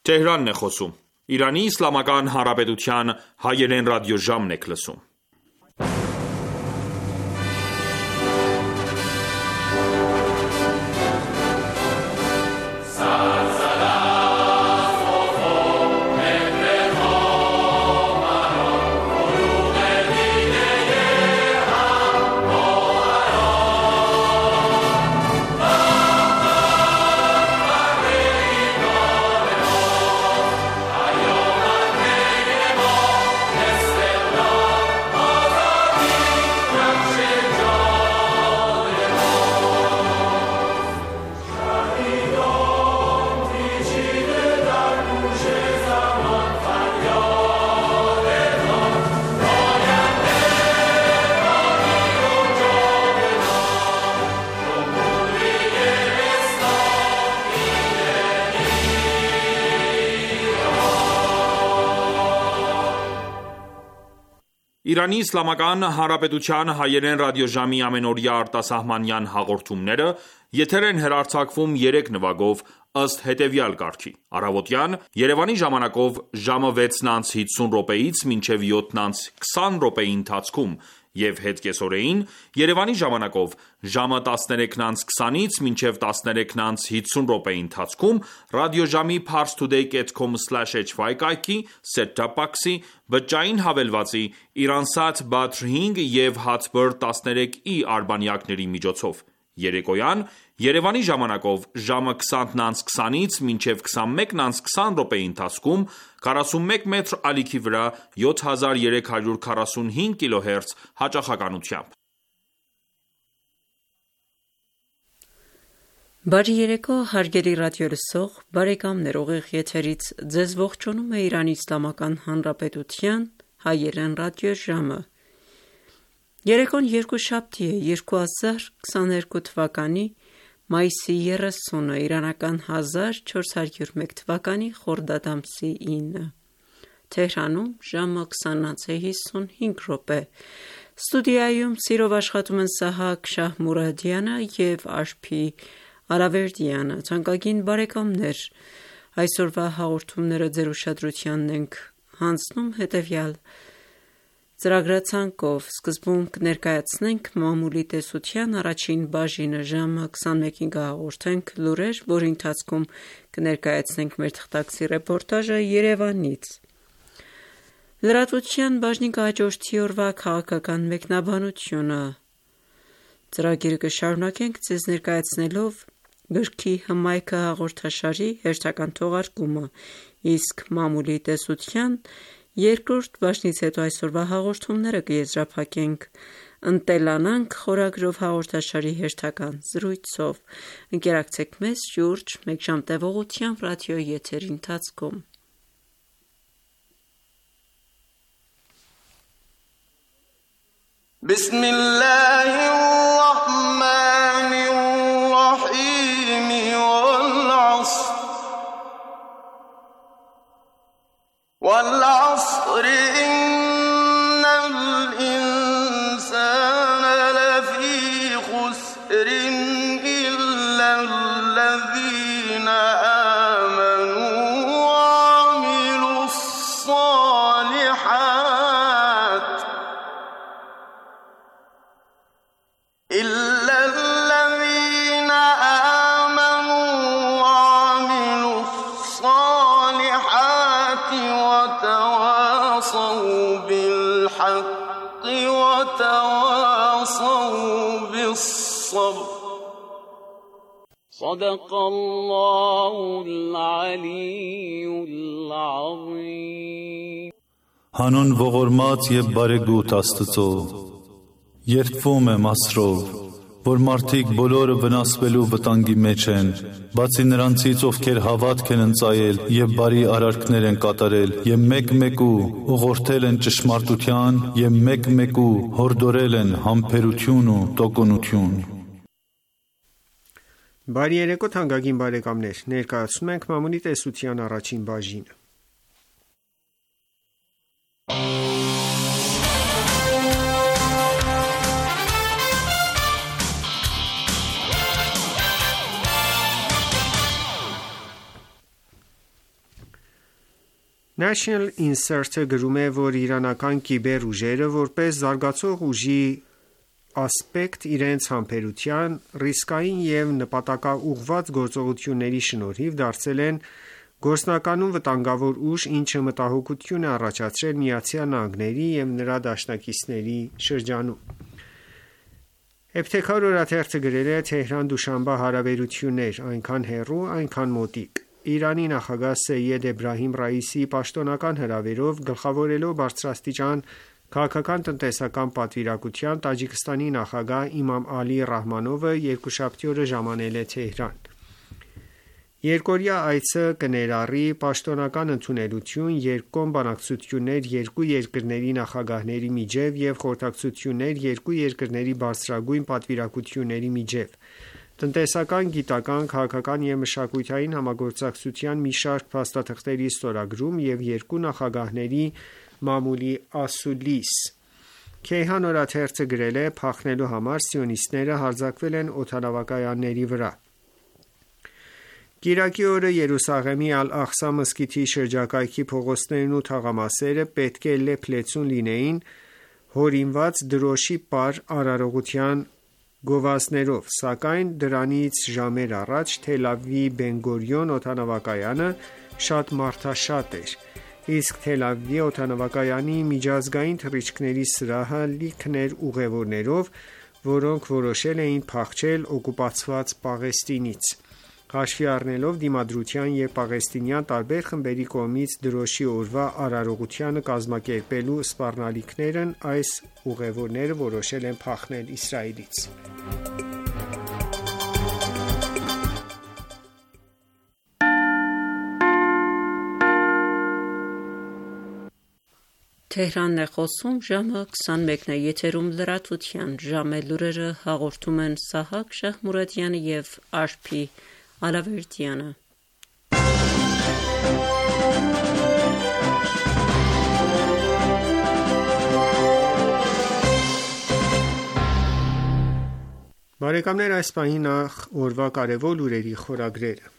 Թեհրանն է խոսում։ Իրանի Իսլամական Հանրապետության հայերեն ռադիոժամն եք լսում։ Իրանի Իսլամական Հանրապետության հայերեն ռադիոժամի ամենօրյա արտասահմանյան հաղորդումները եթեր են հեռարձակվում 3 նվագով ըստ հետևյալ կարգի. Առավոտյան Երևանի ժամանակով ժամը 6:50-ից մինչև 7:20 ընթացքում և հետկեսօրեին Երևանի ժամանակով ժամը 13:20-ից մինչև 13:50 ընթացքում ռադիոժամի parstoday.com/hy կայքի, set-top box-ի, բջջային հավելվածի, Iransat Badr 5 և Hatbird 13i արբանյակների միջոցով։ Երեկոյան Երևանի ժամանակով ժամը 20:20-ից մինչև 21:20 ընթացքում 41 մետր ալիքի վրա 7345 կիլոհերց հաճախականությամբ։ Բարի երեկո հարգելի ռադիոլսող բարեկամներ, ուղիղ եթերից ձեզ ողջունում է Իրանի Իսլամական Հանրապետության հայերեն ռադիոժամը։ Երեկոն երկուշաբթի է 2022 թվականի մայիսի 30-ը, իրանական 1401 թվականի խորդադ ամսի 9-ը։ Թեհրանում ժամը 20:55։ Ստուդիայում սիրով աշխատում են Սահակ Շահմուրադյանը և Արփի Արավերդյանը։ Թանկագին բարեկամներ, այսօրվա հաղորդումները ձեր ուշադրությանն ենք հանձնում հետևյալ ծրագրացանկով. Սկզբում կներկայացնենք մամուլի տեսության առաջին բաժինը, ժամը 21-ին կհաղորդենք լուրեր, որի ընթացքում կներկայացնենք մեր թղթակցի ռեպորտաժը Երևանից։ Լրատվության բաժնին կհաջորդի օրվա քաղաքական մեկնաբանությունը։ Ծրագիրը կշարունակենք ձեզ ներկայացնելով գրքի հմայքը հաղորդաշարի հերթական թողարկումը, իսկ մամուլի տեսության երկրորդ բաժնից հետո այսօրվա հաղորդումները կեզրափակենք «Ընտելանանք» խորագրով հաղորդաշարի հերթական զրույցով։ Ընկերակցեք մեզ շուրջ մեկ ժամ տևողությամբ ռադիոյի եթերի ընթացքում։ والعصر إن الإنسان لفي خسر إلا الذين آمنوا وعملوا الصالحات وتواصوا بالحق وتواصوا بالصبر صدق الله العلي العظيم Հանուն ողորմած և բարեգութ Աստծո, երդվում եմ ասրով, որ մարդիկ բոլորը վնասվելու վտանգի մեջ են, բացի նրանցից, ովքեր հավատք են ընծայել և բարի արարքներ են կատարել, և մեկ-մեկու ուղղորդել են ճշմարտության, և մեկ-մեկու հորդորել են համբերություն ու տոկունություն։ Բարի երեկո թանկագին բարեկամներ, ներկայացնում ենք մամուլի տեսության առաջին բաժինը։ National Insert-ը գրում է, որ իրանական կիբեր ուժերը որպես զարգացող ուժի ասպեկտ իրենց համբերության, ռիսկային և նպատակաուղղված գործողությունների շնորհիվ դարձել են գործնականում վտանգավոր ուժ, ինչը մտահոգություն է առաջացրել ԱՄՆ-ի և նրա դաշնակիցների շրջանում։ Էբթեքար օրաթերթը գրել է. Թեհրան-Դուշանբե հարաբերություններ այնքան հեռու, այնքան մոտիկ։ Իրանի նախագահ Սեյեդ Էբրահիմ Ռայիսիի պաշտոնական հրավերով գլխավորելով բարձրաստիճան քաղաքական-տնտեսական պատվիրակության Տաջիկստանի նախագահ Իմամ Ալի Ռահմանովը երկուշաբթի օրը ժամանել է Թեհրան։ Երկօրյա այցը կներառի պաշտոնական ընդունելություն, երկկողմ բանակցություններ երկու երկրների նախագահների միջև և խորհրդակցություններ երկու երկրների բարձրագույն պատվիրակությունների միջև, տնտեսական, գիտական, քաղաքական և մշակութային համագործակցության մի շարք փաստաթղթերի ստորագրում և երկու նախագահների մամուլի ասուլիս։ Քեյհան օրաթերթը գրել է. փախնելու համար սիոնիստները հարձակվել են օդանավակայանների վրա։ Կիրակի օրը Երուսաղեմի Ալ-Աղսա մզկիթի շրջակայքի փողոցներն ու թաղամասերը պետք է լեփ-լեցուն լինեին հորինված դրոշի պար արարողության գովազդներով, սակայն դրանից ժամեր առաջ Թել Ավիվի Բեն-Գուրիոն օդանավակայանը շատ մարդաշատ էր, իսկ Թել Ավիվի օդանավակայանի միջազգային թռիչքների սրահը լիքն էր ուղևորներով, որոնք որոշել էին փախչել օկուպացված Պաղեստինից։ Հաշվի առնելով դիմադրության և պաղեստինյան տարբեր խմբերի կողմից դրոշի օրվա արարողությանը կազմակերպելու սպառնալիքներն, այս ուղևորները որոշել են փախնել Իսրայելից։ Թեհրանն է խոսում, ժամը 21-ն է, եթերում լրատվության ժամը լուրերը հաղորդում են Սահակ Շահմուրադյանը և Արփի Ալավերդյանը։ Բարեկամներ, այս պահին նախ օրվա կարևոր լուրերի խորագրերը։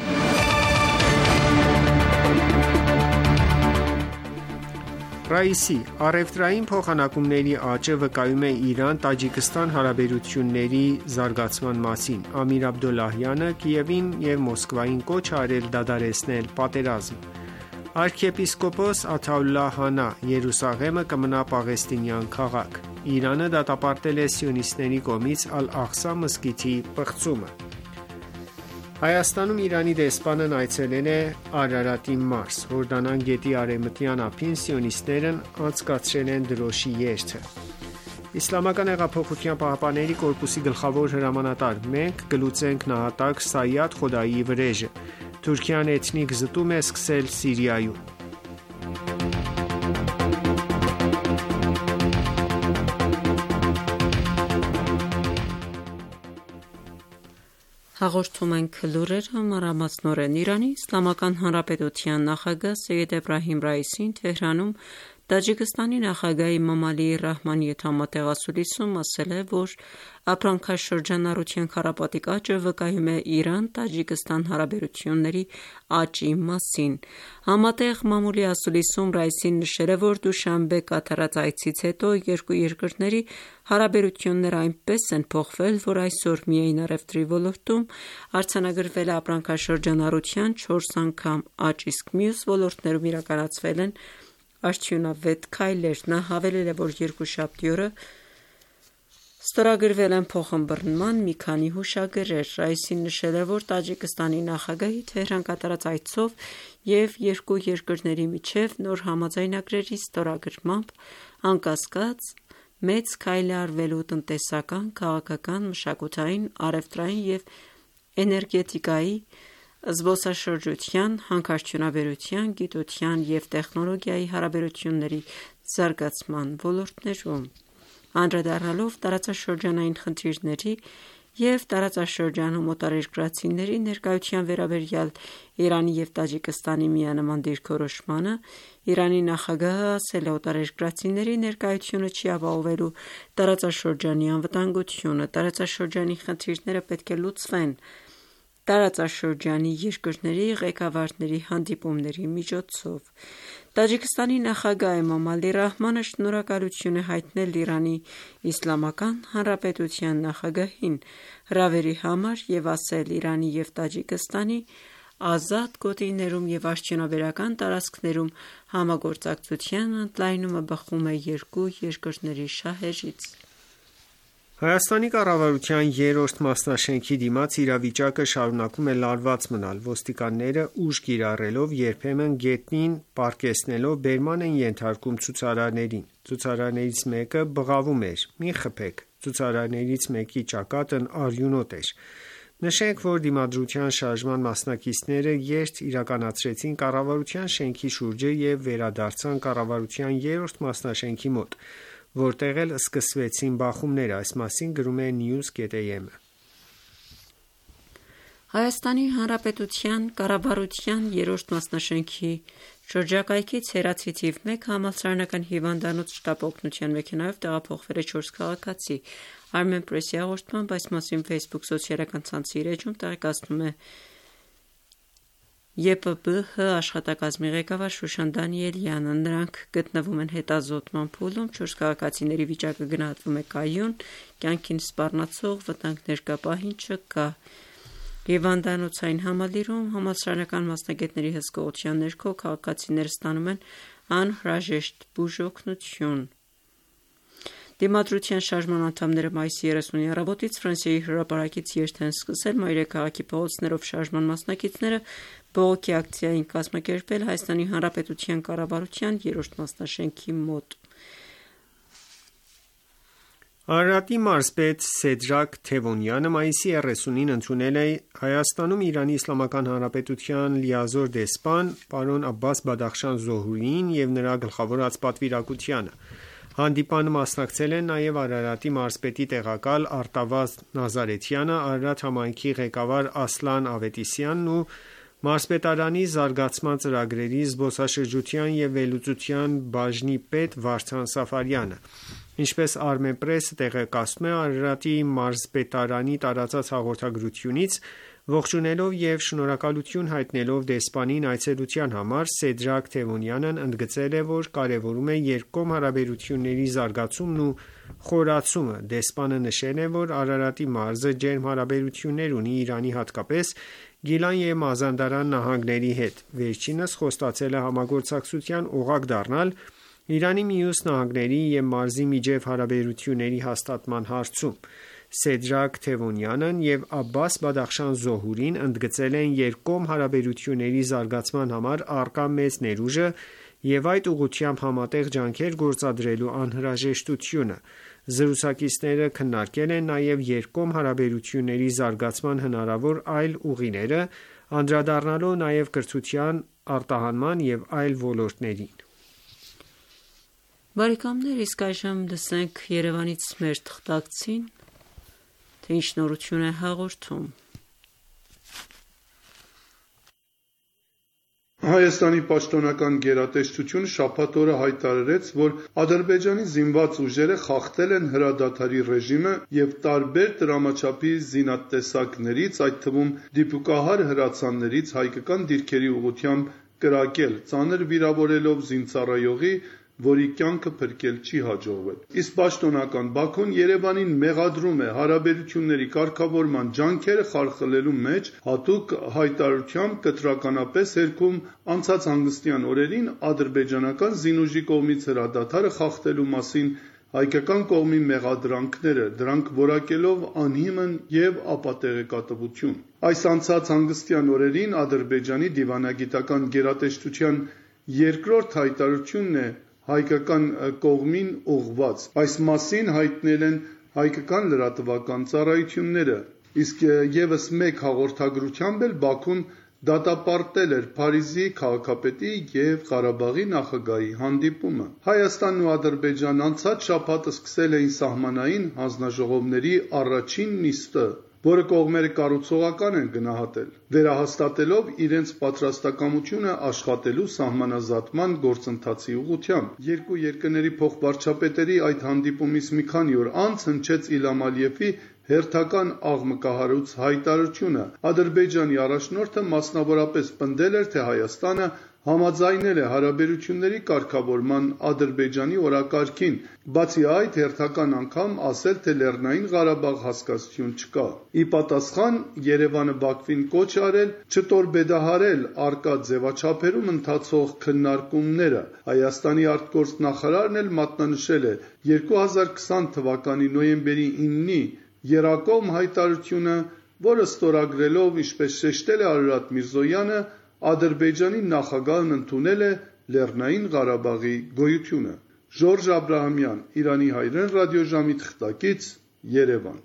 Ռայիսի առևտրային փոխանակումների աճը վկայում է Իրան-Տաջիկստան հարաբերությունների զարգացման մասին։ Ամիր Աբդոլլահյանը Կիևին և Մոսկվային կոչ արել դադարեցնել պատերազմը։ Արքեպիսկոպոս Աթաուլլահ Հանա. Երուսաղեմը կմնա պաղեստինյան քաղաք։ Իրանը դատապարտել է սիոնիստների կողմից Ալ-Աղսա մզկիթի պղծումը։ Հայաստանում Իրանի դեսպանն այցելել է Արարատի մարզ։ Հորդանան գետի արևմտյան ափին սիոնիստներն անցկացրել են դրոշի երթը։ Իսլամական հեղափոխության պահապանների կորպուսի գլխավոր հրամանատար. Մենք կլուծենք նահատակ Սայադ Խոդայիի վրեժը։ Թուրքիան էթնիկ զտում է սկսել Սիրիայում։ Հաղորդում ենք լուրերը մանրամասնորեն։ Իրանի Իսլամական Հանրապետության նախագահ Սեյեդ Էբրահիմ Ռայիսին Թեհրանում Տաջիկստանի նախագահ Իմամ Ալի Ռահմանի հետ համատեղասուլիսում ասել է, որ ապրանքաշրջանառության քառապատիկ աճը վկայում է Իրան-Տաջիկստան հարաբերությունների աճի մասին։ Համատեղ մամուլի ասուլիսում Ռայիսին նշել է, որ Դուշանբե կատարած այցից հետո երկու երկրների հարաբերությունները այնպես են փոխվել, որ այսօր միայն առևտրի ոլորտում արձանագրվել է ապրանքաշրջանառության 4 անգամ աճ, իսկ մյուս ոլորտներում իրականացվել են արդյունավետ քայլեր։ Նա հավելել է, որ երկուշաբթի օրը ստորագրվել են փոխըմբռնման մի քանի հուշագրեր։ Ռայիսին նշել է, որ Տաջիկստանի նախագահի Թեհրան կատարած այցով և երկու երկրների միջև նոր համաձայնագրերի ստորագրմամբ անկասկած մեծ քայլ է արվելու տնտեսական, քաղաքական, մշակութային, առևտրային և էներգետիկայի, զբոսաշրջության, հանքարդյունաբերության, գիտության և տեխնոլոգիայի հարաբերությունների զարգացման ոլորտներում։ Անդրադառնալով տարածաշրջանային խնդիրների և տարածաշրջանում օտարերկրացիների ներկայության վերաբերյալ Իրանի և Տաջիկստանի միանման դիրքորոշմանը, Իրանի նախագահը ասել է. օտարերկրացիների ներկայությունը չի ապահովելու տարածաշրջանի անվտանգությունը, տարածաշրջանի խնդիրները պետք է լուծվեն, տարածաշրջանի երկրների ղեկավարների հանդիպումների միջոցով։ Տաջիկստանի նախագահ Էմոմալի Ռահմանը շնորհակալություն է հայտնել Իրանի Իսլամական Հանրապետության նախագահին հրավերի համար և ասել Իրանի և Տաջիկստանի ազատ գոտիներում և արդյունաբերական տարածքներում համագործակցության ընդլայնումը բխում է երկու երկրների շահերից։ Հայաստանի կառավարության երրորդ մասնաշենքի դիմաց իրավիճակը շարունակում է լարված մնալ։ Ոստիկանները ուժ կիրառելով երբեմն գետնին պառկեցնելով բերման են ենթարկում ցուցարարներին։ Ցուցարարներից մեկը բղավում էր. «Մի խփեք»։ Ցուցարարներից մեկի ճակատն արյունոտ էր։ Նշենք, որ Դիմադրության շարժման մասնակիցները երթ իրականացրեցին կառավարության շենքի շուրջը և վերադարձան կառավարության երրորդ մասնաշենքի մոտ, որտեղ էլ սկսվեցին բախումները։ Այս մասին գրում է News.am-ը։ Հայաստանի Հանրապետության կառավարության երրորդ մասնաշենքի շրջակայքից հեռացի թիվ 1 համալսարանական հիվանդանոց շտապ օգնության մեքենայով տեղափոխվել է 4 քաղաքացի։ Armenpress-ի հաղորդմամբ այս մասին Facebook սոցիալական ցանցի իր էջում տեղեկացնում է ԵՊԲՀ աշխատակազմի ղեկավար Շուշան Դանիելյանը։ Նրանք գտնվում են հետազոտման փուլում, 4 քաղաքացիների վիճակը գնահատվում է կայուն, կյանքին սպառնացող վտանգ ներկա պահին չկա։ Հիվանդանոցային համալիրում համալսարանական մասնագետների հսկողության ներքո քաղաքացիները ստանում են անհրաժեշտ բուժօգնություն։ Դիմադրության շարժման անդամները մայիսի 30-ի առավոտից Ֆրանսիայի հրապարակից երթ են սկսել Մայրաքաղաքի փողոցներով շարժման մասնակիցները բողոքի ակցիա են կազմակերպել Հայաստանի Հանրապետության կառավարության երրորդ մասնաշենքի մոտ։ Արարատի մարզպետ Սեդրակ Թևոնյանը մայիսի 30-ին ընդունել է Հայաստանում Իրանի Իսլամական Հանրապետության լիազոր դեսպան պարոն Աբբաս Բադախշան Զոհրիին և նրա գլխավորած պատվիրակությանը։ Հանդիպանը մասնակցել են նաև Արարատի մարզպետի տեղակալ Արտավազդ Նազարեթյանը, Արարատ համայնքի ղեկավար Ասլան Ավետիսյանն ու մարզպետարանի զարգացման ծրագրերի զբոսաշրջության և վերլուծության բաժնի պետ Վարդան Սաֆարյանը։ Ինչպես Armenpress-ը տեղեկացնում է, Արարատի մարզպետարանի տարածած հաղորդագրությունից ողջունելով և շնորհակալություն հայտնելով դեսպանին այցելության համար, Սեդրակ Թևոնյանն ընդգծել է, որ կարևորում է երկկողմ հարաբերությունների զարգացումն ու խորացումը։ Դեսպանը նշել է, որ Արարատի մարզը ջերմ հարաբերություններ ունի Իրանի, հատկապես Գիլան և Մազանդարան նահանգների հետ։ Վերջինս խոստացել է համագործակցության օղակ դառնալ Իրանի մյուս նահանգների և մարզի միջև հարաբերությունների հաստատման հարցում։ Սեդրակ Թևոնյանն և Աբբաս Բադախշան Զոհուրին ընդգծել են երկկողմ հարաբերությունների զարգացման համար առկա մեծ ներուժը և այդ ուղղությամբ համատեղ ջանքեր գործադրելու անհրաժեշտությունը։ Զրուցակիցները քննարկել են նաև երկկողմ հարաբերությունների զարգացման հնարավոր այլ ուղիները, անդրադառնալով նաև կրթության, արտահանման և այլ ոլորտներին։ Բարեկամներ, իսկ այժմ լսենք Երևանից մեր թղթակցին, թե ինչ նորություն է հաղորդում։ Հայաստանի պաշտոնական գերատեսչությունը շաբաթ օրը հայտարարեց, որ Ադրբեջանի զինված ուժերը խախտել են հրադադարի ռեժիմը և տարբեր տրամաչափի զինատեսակներից, այդ թվում դիպուկահար հրացաններից հայկական դիրքերի ուղղությամբ կրակել, ծանր վիրավորելով զինծառայողի, որի կյանքը փրկել չի հաջողվել։ Իսկ պաշտոնական Բաքուն Երևանին մեղադրում է հարաբերությունների կարգավորման ջանքերը խարխլելու մեջ, հատուկ հայտարարությամբ կտրականապես հերքում անցած հանգստյան օրերին ադրբեջանական զինուժի կողմից հրադադարը խախտելու մասին հայկական կողմի մեղադրանքները, դրանք որակելով անհիմն և ապատեղեկատվություն։ Այս անցած հանգստյան օրերին Ադրբեջանի դիվանագիտական գերատեսչության երկրորդ հայտարարությունն է հայկական կողմին ուղղված։ Այս մասին հայտնել են հայկական լրատվական ծառայությունները, իսկ եւս մեկ հաղորդագրությամբ էլ Բաքուն դատապարտել էր Փարիզի քաղաքապետի եւ Ղարաբաղի նախագահի հանդիպումը։ Հայաստանն ու Ադրբեջանն անցած շաբաթ սկսել էին սահմանային հանձնաժողովների առաջին նիստը։ որը կողմերը կառուցողական են գնահատել, վերահաստատելով իրենց պատրաստակամությունը աշխատելու սահմանազատման գործընթացի ուղղությամբ։ Երկու երկրների փոխվարչապետերի այդ հանդիպումից մի քանի օր անց հնչեց Իլհամ Ալիևի հերթական աղմկահարույց հայտարարությունը։ Ադրբեջանի առաջնորդը մասնավորապես պնդել էր, թե Հայաստանը համաձայնել է հարաբերությունների կարգավորման Ադրբեջանի օրակարգին, բացի այդ հերթական անգամ ասել, թե Լեռնային Ղարաբաղ հասկացություն չկա։ Ի պատասխան Երևանը Բաքվին կոչ արել չտորպեդահարել առկա ձևաչափերում ընթացող քննարկումները։ Հայաստանի արտգործնախարարն էլ մատնանշել է 2020 թվականի նոյեմբերի 9-ի Երակոմ հայտարարությունը, որը ստորագրելով, ինչպես շեշտել է Արարատ Միրզոյանը, Ադրբեջանի նախագահն ընդունել է Լեռնային Ղարաբաղի գոյությունը։ Ժորժ Աբրահամյան, Իրանի հայրեն ռադիոժամի թղթակից, Երևան։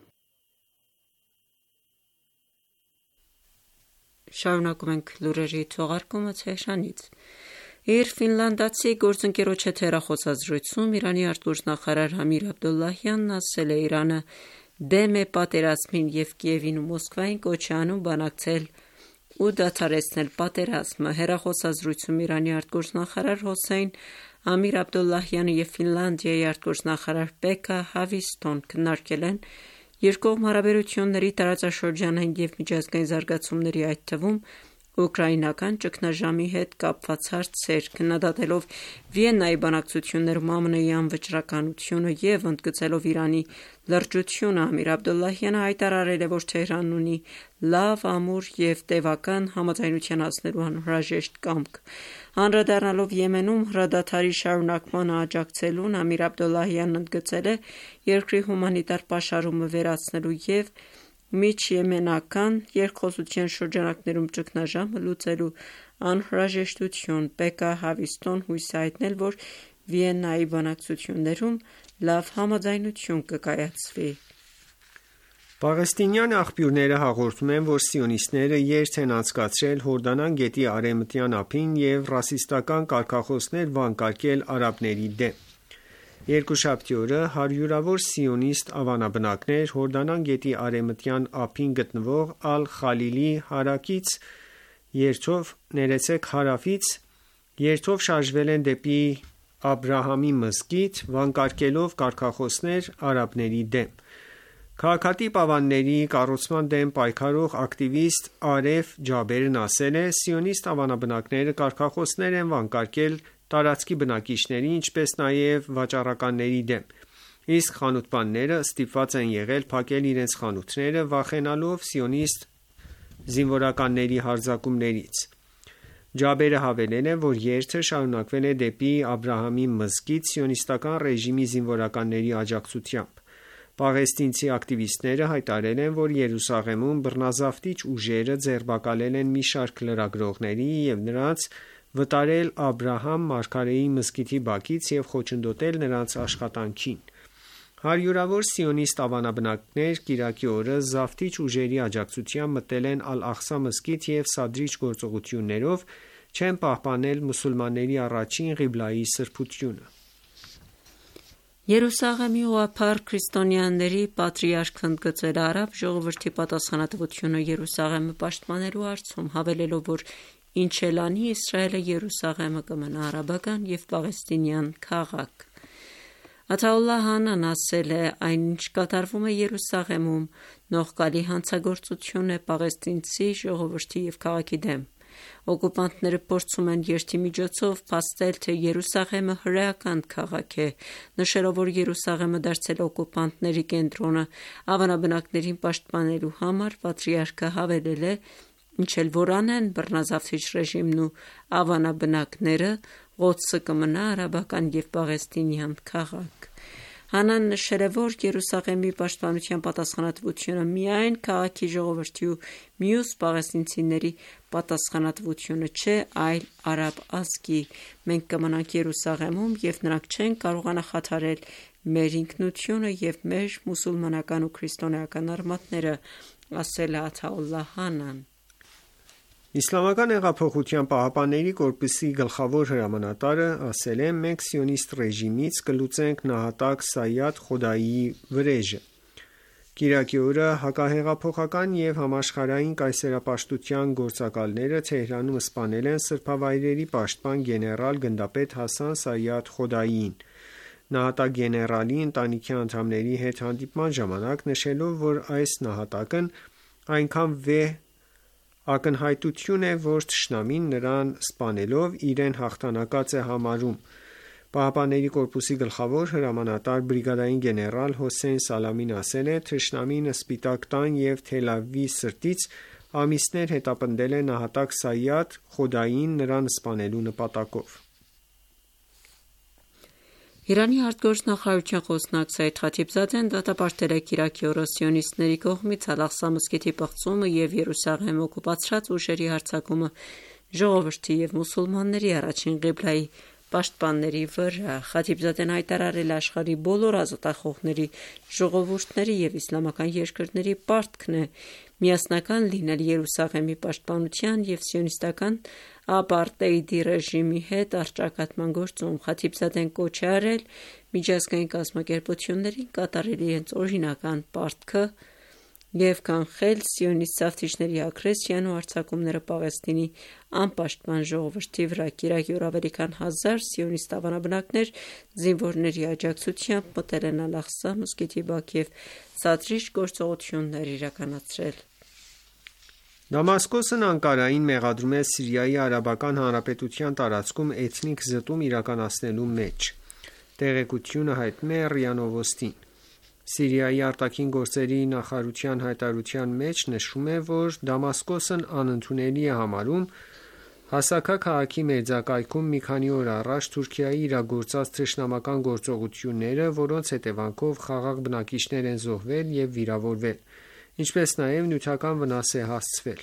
Շարունակում ենք լուրերի թողարկումը Թեհրանից։ Իր ֆինլանդացի գործընկերոջ հետ հեռախոսազրույցում Իրանի արտգործնախարար Ամիր Աբդոլլահյանն ասել է, Իրանը դեմ է պատերազմին և Կիևին ու Մոսկվային կոչ է անում բանակցել ու դադարեցնել պատերազմը։ Հեռախոսազրույցում Իրանի արտգործնախարար Հոսեյն Ամիր Աբդոլլահյանը և Ֆինլանդիայի արտգործնախարար Պեկա Հավիստոն քննարկել են երկկողմ հարաբերությունների տարածաշրջանային և միջազգային զարգացումների, այդ թվում ուկրաինական ճգնաժամի հետ կապված հարցեր, քննադատելով Վիեննայի բանակցություններում ԱՄՆ-ի անվճռականությունը և ընդգծելով Իրանի լրջությունը, Ամիր Աբդոլլահյանը հայտարարել է, որ Թեհրանն ունի լավ, ամուր և տևական համաձայնության հասնելու անհրաժեշտ կամք։ Անդրադառնալով Եմենում հրադադարի շարունակմանը աջակցելուն, Ամիր Աբդոլլահյանն ընդգծել է երկրի հումանիտար պաշարումը վերացնելու և միջեմենական երկխոսության շրջանակներում ճգնաժամը լուծելու անհրաժեշտություն։ Պեկա Հավիստոն հույս է հայտնել, որ Վիեննայի բանակցություններում լավ համաձայնություն կկայացվի։ Պաղեստինյան աղբյուրները հաղորդում են, որ սիոնիստները երթ են անցկացրել Հորդանան գետի արևմտյան ափին և ռասիստական կարգախոսներ վանկարկել արաբների դեմ։ Երկուշաբթի օրը հարյուրավոր սիոնիստ ավանաբնակներ Հորդանան գետի արևմտյան ափին գտնվող Ալ-Խալիլի հարավից երթով շարժվել են դեպի Աբրահամի մզկիթ, վանկարկելով կարգախոսներ արաբների դեմ։ Քաղաքատիպ ավանների կառուցման դեմ պայքարող ակտիվիստ Արեֆ Ջաբերն ասել է. «Սիոնիստ ավանաբնակները կարգախոսներ են վանկարկել տարածքի բնակիչների, ինչպես նաև վաճառականների դեմ, իսկ խանութպանները ստիպված են եղել փակել իրենց խանութները, վախենալով սիոնիստ զինվորականների հարձակումներից»։ Ջաբերը հավելել է, որ երթը շարունակվել է դեպի Աբրահամի մզկիթ սիոնիստական ռեժիմի զինվորականների աջակցությամբ։ Պաղեստինցի ակտիվիստները հայտարարել են, որ Երուսաղեմում բռնազավթիչ ուժերը ձերբակալել են մի շարք լրագրողների և նրանց վտարել Աբրահամ մարգարեի մզկիթի բակից և խոչընդոտել նրանց աշխատանքին։ Հարյուրավոր սիոնիստ ավանաբնակներ կիրակի օրը զավթիչ ուժերի աջակցությամբ մտել են Ալ-Աղսա մզկիթ և սադրիչ գործողություններով չեն պահպանել մուսուլմանների առաջին ղիբլայի սրբությունը։ Երուսաղեմի ուղղափառ քրիստոնյաների պատրիարքն ընդգծել է արաբ ժողովրդի պատասխանատվությունը Երուսաղեմը պաշտպանելու հարցում, հավելելով, որ ինչ էլ անի, Իսրայելը Երուսաղեմը կմնա արաբական և պաղեստինյան քաղաք։ Աթաուլլահ Հանան ասել է. «Այն, ինչ կատարվում է Երուսաղեմում, նողկալի հանցագործություն է պաղեստինցի ժողովրդի և քաղաքի դեմ։ Օկուպանտները փորձում են երթի միջոցով փաստել, թե Երուսաղեմը հրեական քաղաք է, նշելով, որ Երուսաղեմը դարձել է օկուպանտների կենտրոնը։ Ավանաբնակներին պաշտպանելու համար պատրիարքը հավելել է. «Ինչ էլ որ անեն բռնազավթիչ ռեժիմն ու ավանաբնակները, Ղոդսը կմնա արաբական և պաղեստինյան քաղաք»։ Հանան նշել է, որ Երուսաղեմի պաշտպանության պատասխանատվությունը միայն քաղաքի ժողովրդի ու մյուս պաղեստինցիների պատասխանատվությունը չէ, այլ արաբ ազգի։ Մենք կմնանք Երուսաղեմում և նրանք չեն կարողանա խաթարել մեր ինքնությունը և մեր մուսուլմանական ու քրիստոնեական արմատները, ասել է Աթաուլլահ Հանան։ Իսլամական հեղափոխության պահապանների կորպուսի գլխավոր հրամանատարը ասել է. «Մենք սիոնիստ ռեժիմից կլուծենք նահատակ Սայադ Խոդայիի վրեժը»։ Կիրակի օրը հակահեղափոխական և համաշխարհային կայսերապաշտության գործակալները Թեհրանում սպանել են սրբավայրերի պաշտպան գեներալ գնդապետ Հասան Սայադ Խոդայիին։ Նահատակ գեներալի ընտանիքի անդամների հետ հանդիպման ժամանակ նշելով, որ այս նահատակն այնքան վեհ ակնհայտություն է, որ թշնամին նրան սպանելով իրեն հաղթանակած է համարում։ ԻՀՊԿ-ի գլխավոր հրամանատար բրիգադային գեներալ Հոսեյն Սալամին ասել է. «Թշնամին Սպիտակ տան և Թել Ավիվի սրտից ամիսներ հետապնդել է նահատակ Սայադ Խոդայիին նրան սպանելու նպատակով»։ Իրանի արտգործնախարարության խոսնակ Սայիդ Խաթիբզադեն դատապարտել է կիրակի օրը սիոնիստների կողմից Ալ-Աղսա մզկիթի պղծումը և Երուսաղեմ օկուպացրած ուժերի հարձակումը ժողովրդի և մուսուլմանների առաջին ղիբլայի պաշտպանների վրա։ Խաթիբզադեն հայտարարել է աշխարհի բոլոր ազատախոհների, ժողովուրդների և իսլամական երկրների պարտքն է միասնական լինել Երուսաղեմի պաշտպանության և սիոնիստական ապարտեիդի ռեժիմի հետ առճակատման գործում։ Խաթիբզադեն կոչ է արել միջազգային կազմակերպություններին կատարել իրենց օրինական պարտքը և կանխել սիոնիստ զավթիչների ագրեսիան ու հարձակումները Պաղեստինի անպաշտպան ժողովրդի վրա։ Կիրակի օր ավելի քան 1000 սիոնիստ ավանաբնակներ զինվորների աջակցությամբ մտել են Ալ-Աղսա մզկիթի բակ և սադրիչ գործողություններ իրականացրել։ Դամասկոսն Անկարային մեղադրում է Սիրիայի Արաբական Հանրապետության տարածքում էթնիկ զտում իրականացնելու մեջ։ Տեղեկությունը հայտնում է ՌԻԱ Նովոստին։ Սիրիայի արտաքին գործերի նախարարության հայտարարության մեջ նշվում է, որ Դամասկոսն անընդունելի է համարում Հասակա քաղաքի մերձակայքում մի քանի օր առաջ Թուրքիայի իրագործած թշնամական գործողությունները, որոնց հետևանքով խաղաղ բնակիչներ են զոհվել և վիրավորվել, ինչպես նաև նյութական վնաս է հասցվել։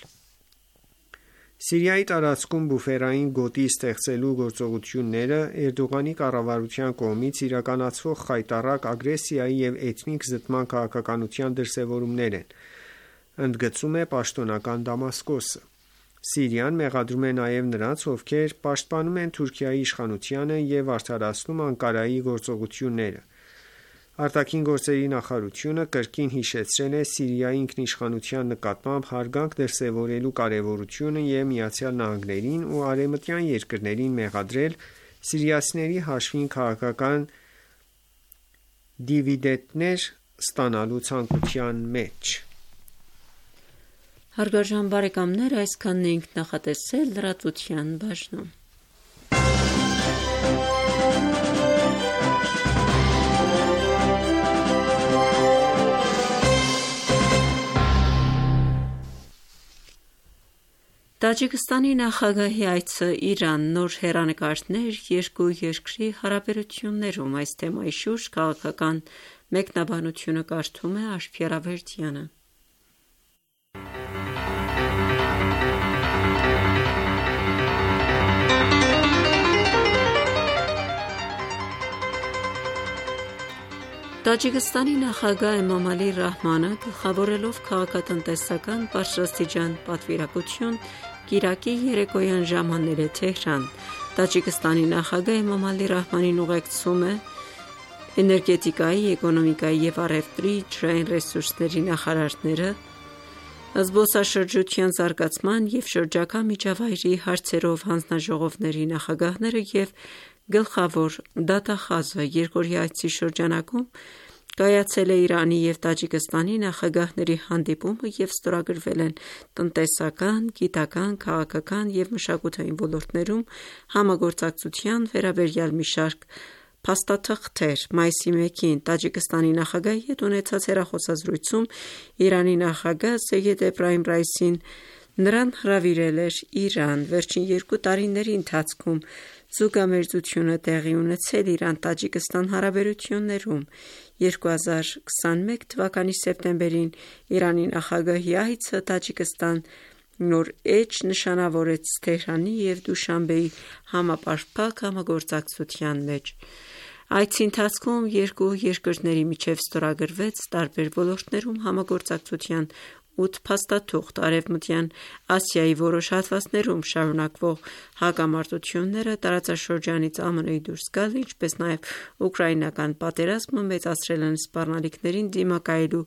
Սիրիայի տարածքում բուֆերային գոտի ստեղծելու գործողությունները Էրդողանի կառավարության կողմից իրականացվող խայտառակ ագրեսիայի և էթնիկ զտման քաղաքականության դրսևորումներ են, ընդգծում է պաշտոնական Դամասկոսը։ Սիրիան մեղադրում է նաև նրանց, ովքեր պաշտպանում են Թուրքիայի իշխանությանը և արդարացնում Անկարայի գործողությունները։ Արտաքին գործերի նախարարությունը կրկին հիշեցրել է Սիրիայի ինքնիշխանության նկատմամբ հարգանք դրսևորելու կարևորությունը և ԱՄՆ-ին ու արևմտյան երկրներին մեղադրել սիրիացիների հաշվին քաղաքական դիվիդենտներ ստանալու ցանկության մեջ։ Հարգարժան բարեկամներ, այսքանն էինք նախատեսել լրատվության բաժնում։ Տաջիկստանի նախագահի այցը Իրան, նոր հեռանկարներ երկու երկրի հարաբերություններում։ Այս թեմայի շուրջ քաղաքական մեկնաբանությունը կարդում է Աշխենրա Վերդյանը։ Տաջիկստանի նախագահ Էմամալի Ռահմանը գլխավորելով քաղաքատնտեսական բարձրաստիճան պատվիրակություն կիրակի երեկոյան ժամանել է Թեհրան։ Տաջիկստանի նախագահ Էմամալի Ռահմանին ուղեկցում է էներգետիկայի, էկոնոմիկայի և առևտրի, ջրային ռեսուրսների նախարարները, զբոսաշրջության զարգացման և շրջակա միջավայրի հարցերով հանձնաժողովների նախագահները և գլխավոր դատախազը։ Երկօրյա այցի շրջանակում կայացել է Իրանի և Տաջիկստանի նախագահների հանդիպումը և ստորագրվել են տնտեսական, գիտական, քաղաքական և մշակութային ոլորտներում համագործակցության վերաբերյալ մի շարք փաստաթղթեր։ Մայիսի 1-ին Տաջիկստանի նախագահի հետ ունեցած հեռախոսազրույցում Իրանի նախագահ Սեյեդ Էբրահիմ Ռայիսին նրան հրավիրել էր Իրան։ Վերջին 2 տարիների ընթացքում զուգամերձությունը տեղի ունեցել Իրան-Տաջիկստան հարաբերություններում։ 2021 թվականի սեպտեմբերին Իրանի նախագահի այցը Տաջիկստան նոր էջ նշանավորեց Թեհրանի և Դուշանբեի համապարփակ համագործակցության մեջ։ Այցի ընթացքում երկու երկրների միջև ստորագրվեց տարբեր ոլորտներում համագործակցության 8 փաստաթուղթ։ Արևմտյան Ասիայի որոշ հատվածներում շարունակվող հակամարտությունները, տարածաշրջանից ԱՄՆ-ի դուրս գալը, ինչպես նաև ուկրաինական պատերազմը մեծացրել են սպառնալիքներին դիմակայելու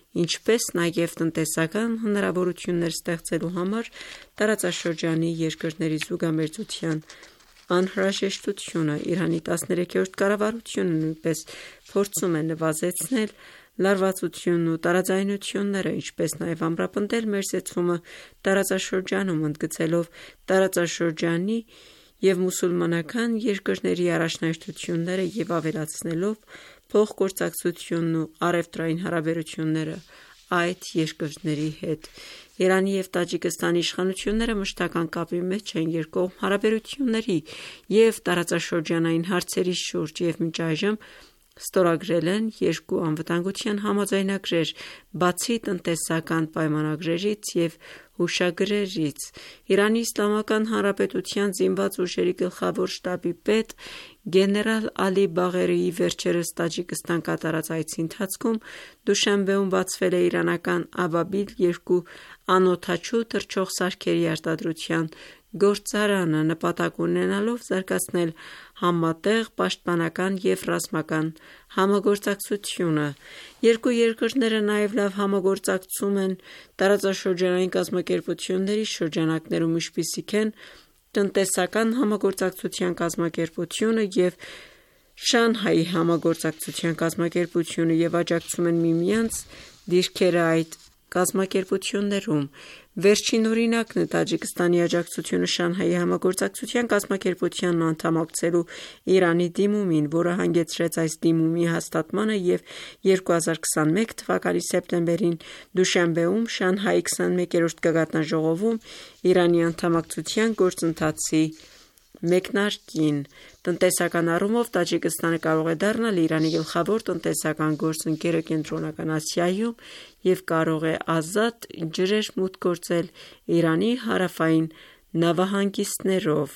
ինչպես նաև տնտեսական հնարավորություններ ստեղծելու համար տարածաշրջանի երկրների զուգամերձության անհրաժեշտությունը։ Իրանի 13-րդ կառավարությունը նույնպես փորձում է նվազեցնել լարվածությունն ու տարաձայնությունները, ինչպես նաև ամրապնդել մերձեցումը տարածաշրջանում, ընդգծելով տարածաշրջանի և մուսուլմանական երկրների առաջնահերթությունները և ավելացնելով փոխգործակցությունն ու առևտրային հարաբերությունները այդ երկրների հետ։ Իրանի և Տաջիկստանի իշխանությունները մշտական կապի մեջ են երկկողմ հարաբերությունների և տարածաշրջանային հարցերի շուրջ և մինչ այժմ ստորագրել են 2 անվտանգության համաձայնագրեր, բացի տնտեսական պայմանագրերից և հուշագրերից։ Իրանի Իսլամական Հանրապետության զինված ուժերի գլխավոր շտաբի պետ գեներալ Ալի Բաղերիի վերջերս Տաջիկստան կատարած այցի ընթացքում Դուշանբեում բացվել է իրանական Աբաբիլ 2 անօդաչու թռչող սարքերի արտադրության գործարանը, նպատակ ունենալով զարգացնել համատեղ պաշտպանական և ռազմական համագործակցությունը։ Երկու երկրները նաև լավ համագործակցում են տարածաշրջանային կազմակերպությունների շրջանակներում, ինչպիսիք են տնտեսական համագործակցության կազմակերպությունը և Շանհայի համագործակցության կազմակերպությունը և աջակցում են միմյանց դիրքերը այդ կազմակերպություններում։ Վերջին օրինակն է Տաջիկստանի աջակցությունը Շանհայի համագործակցության կազմակերպությանն անդամակցելու Իրանի դիմումին, որը հանգեցրեց այս դիմումի հաստատմանը և 2021 թվականի սեպտեմբերին Դուշանբեում Շանհայի 21-րդ գագաթնաժողովում Իրանի անդամակցության գործընթացի մեկնարկին։ Տնտեսական առումով Տաջիկստանը կարող է դառնալ Իրանի գլխավոր տնտեսական գործընկերը Կենտրոնական Ասիայում և կարող է ազատ ջրեր մուտք գործել Իրանի հարավային նավահանգիստներով։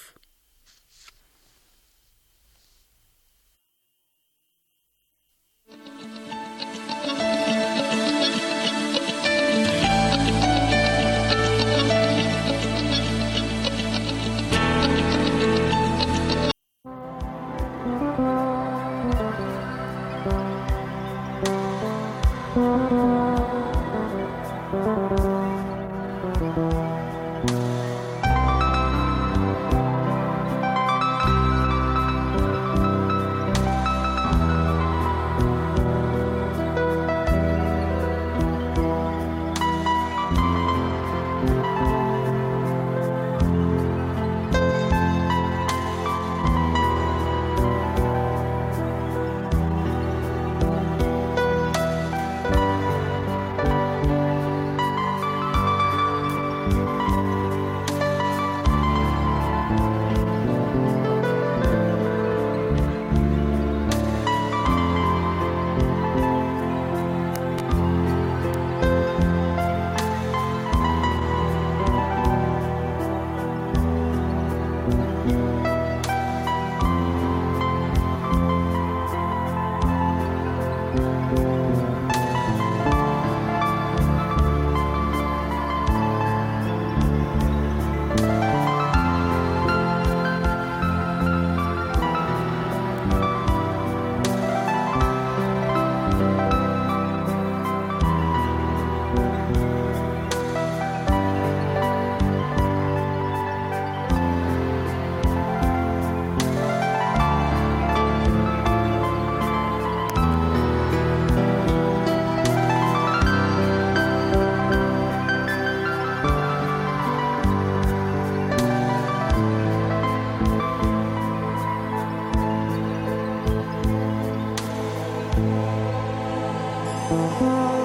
Thank you.